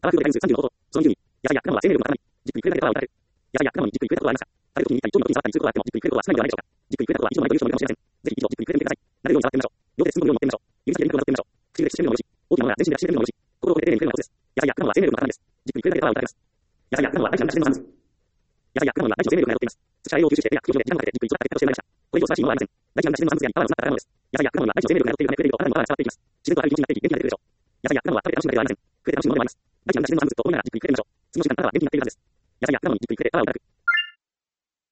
タワー空洞で回数35ほど。その2に、やはや、果物は生命力の塊。じっくり触れないでタワーを打たれる。やはや、果物にじっくり触れたことはありますか？食べる時に一体一丁の時に触ったり通行があっても、じっくり触れることは少ないのではないでしょうか。じっくり触れたことは一度もないという人もいるかもしれません。ぜひ一度じっくり触れてみてください。慣れるように触ってみましょう。両手で包むように持ってみましょう。指先で肉をなぞってみましょう。口で接してみるのもよし。大きなものが全身で走ってみるのもよし。心を込めて丁寧に触れるのもコツです。やはや、果物は生命力の塊です。じっくり触れないでタワーを打たれます。やはや、果物は大気の自然の産物。やはや、果物は大気の生命力が宿っています。土から栄養を吸収して手や茎を広げ、時間をかけてじっくり育った結果として生まれました。これ以上素晴らしいものはありません。大気の自然の産物やパワーの詰まった宝物です。やはや、果物は大気の生命力が宿っているため、触れると体にもパワーが伝わっていきます。自然と明るい気持ちになっていき、元気が出るでしょう。やはや、果物は食べて楽しむだけではありません。触れて楽しむものでもあります。大気の自然の産物と思いながらじっくり触れるでしょう。その瞬間からは元気になっているはずです。やはや、果物にじっくり触れてタワーを打たれる。